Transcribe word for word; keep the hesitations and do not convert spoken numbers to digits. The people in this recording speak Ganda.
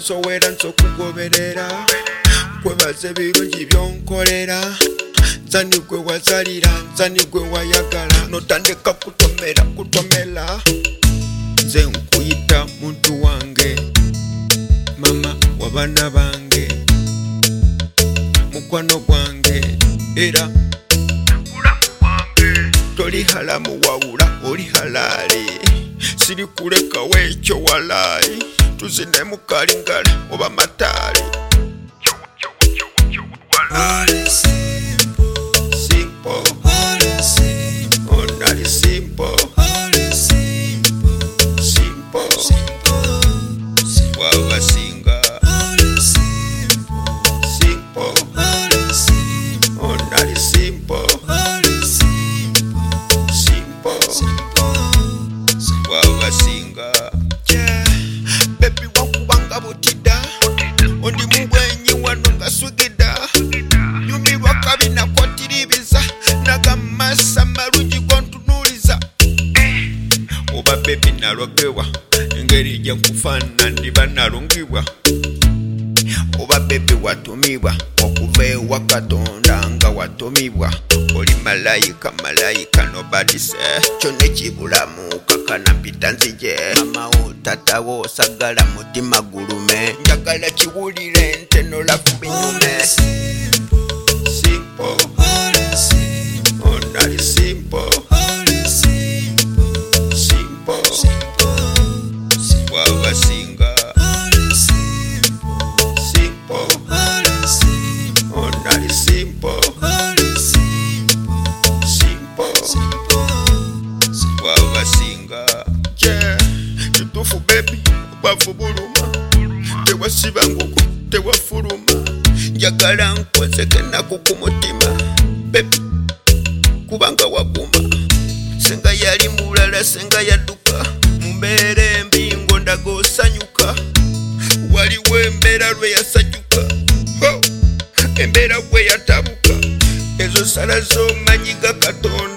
nsowera nsokugoberera nkwebaza ebirungi byonkolera nzani gwe wazalira nzani gwe wayagala notandika kutomera kutomera nze nkuyita muntu wange mama wabana bange mukwano gwange era mulamu wange toli halamu wawula oli halali siri kuleka wekyo walai tuzine mukalingala oba matali All is simple, simple all is simple, only simple all is simple, simple simple, simple. wabasinga All is simple, simple all is simple, only simple all is simple, simple simple, simple. wabasinga yeah. Baby wakubanga butida ondi mubwenyi wano nga swigida nyumirwa kabi nakwatiribiza nagamasa marungi gontunuliza oba baby nalogewa engeri gye nkufana ndiba nalungibwa oba baby watumibwa okuva ewa Katonda nga watumibwa oli malayika malayika nobody say kyonna ekibulamu kakana mpita nzije mamawo tatawo sagala mutima gulume njagala kiwulire ntenola ku binyume simple All is simple, only simple all is simple, simple simple, simple. wabasinga All is simple, simple all is simple, only simple all is simple, simple simple, simple. wabasinga yeah. Kituufu baby obavu buluma tewasiba nguku tewafuluma njagala nkwezeke naku ku mutima baby kubanga waguma senga yali mulala senga yadduka mumbeera embi ngondaga osanyuka waliwo embeera lwe yasanyuka ho embeera gwe yatabuka ezo sala z'omanyi ga Katonda